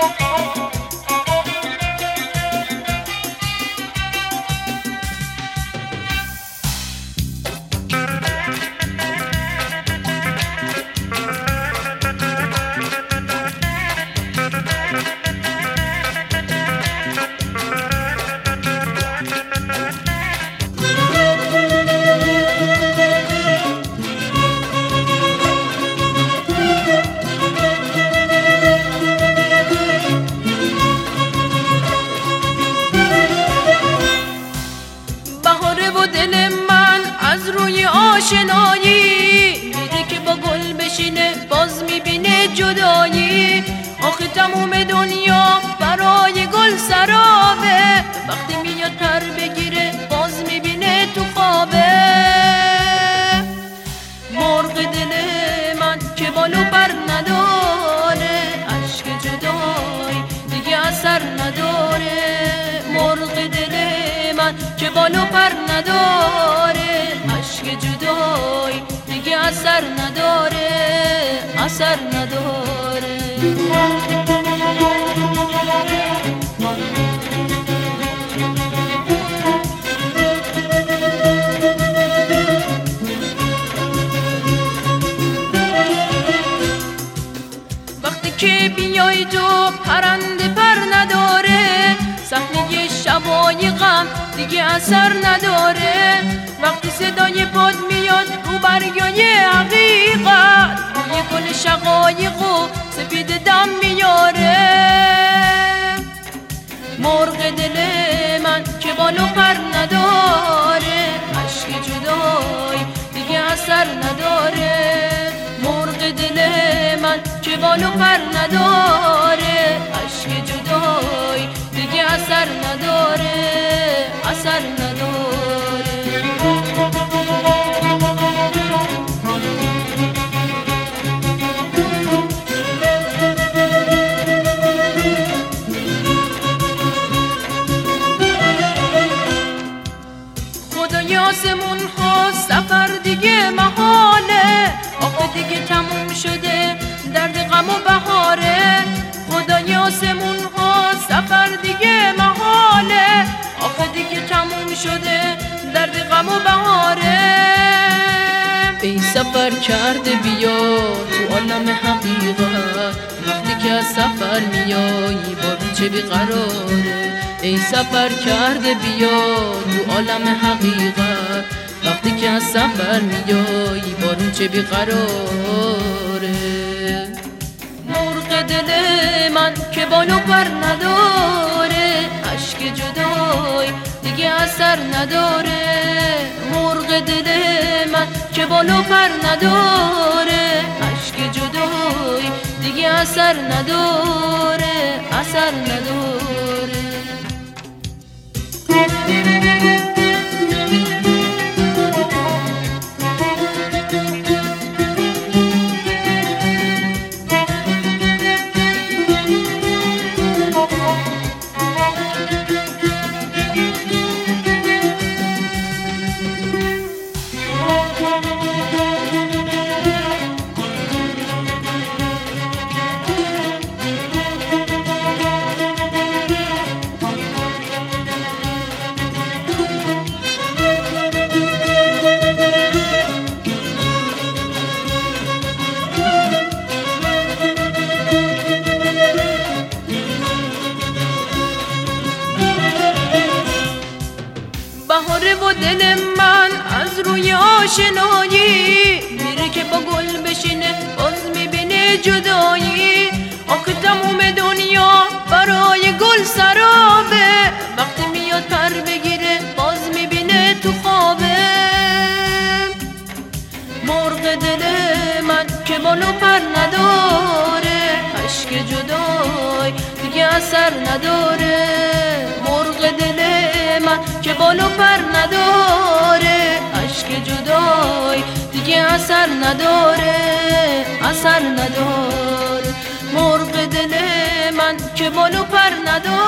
آشنایی میره که با گل بشینه باز میبینه جدایی. آخه تموم دنیا برای گل سرابه، وقتی میاد پر بگیره باز میبینه تو خوابه. مرغ دل من که بال و پر نداره، اشک جدایی دیگه اثر نداره. مرغ دل من که بال و پر نداره، اشک جدایی دیگه اثر نداره، اثر نداره. وقتی که بیای تو پرنده پر نداره، صحنه شبای غم دیگه اثر نداره. وقتی صدای پاد میاد رو برگای حقیقت، روی گل شقایق و سپید دم میاره. مرغ دل من که بال و پر نداره، اشک جدایی دیگه اثر نداره. مرغ دل من که بال و پر نداره، اشک جدایی دیگه اثر نداره، اثر نداره. خدای آسمون ها سفر دیگه محاله، آخه دیگه تموم شده درد غم و بهاره. خدای آسمون ها سفر دیگه محاله، آخه دیگه تموم شده درد غم و بهاره. ای سفر کرده بیا تو عالم حقیقت، وقتی که از سفر میایی بارون چه بیقراره. ای سفر کرده بیا تو عالم حقیقت، وقتی که از سفر میایی بارون چه بیقراره. مرغ دل من که بال و پر نداره، اشک جدایی دیگه اثر نداره. مرغ دل من که بال و پر نداره، اشک جدایی دیگه اثر نداره، اثر نداره. بهاره و دل من از روی آشنایی میره که با گل بشینه باز میبینه جدایی. آخه تموم دنیا برای گل سرابه، وقتی میاد پر بگیره باز میبینه تو خوابه. مرغ دل من که بال و پر نداره، اشک جدایی دیگه اثر نداره. مرغ دل من که بال و پر نداره، اشک جدایی دیگه اثر نداره، اثر نداره. مرغ دل من که بال و پر نداره.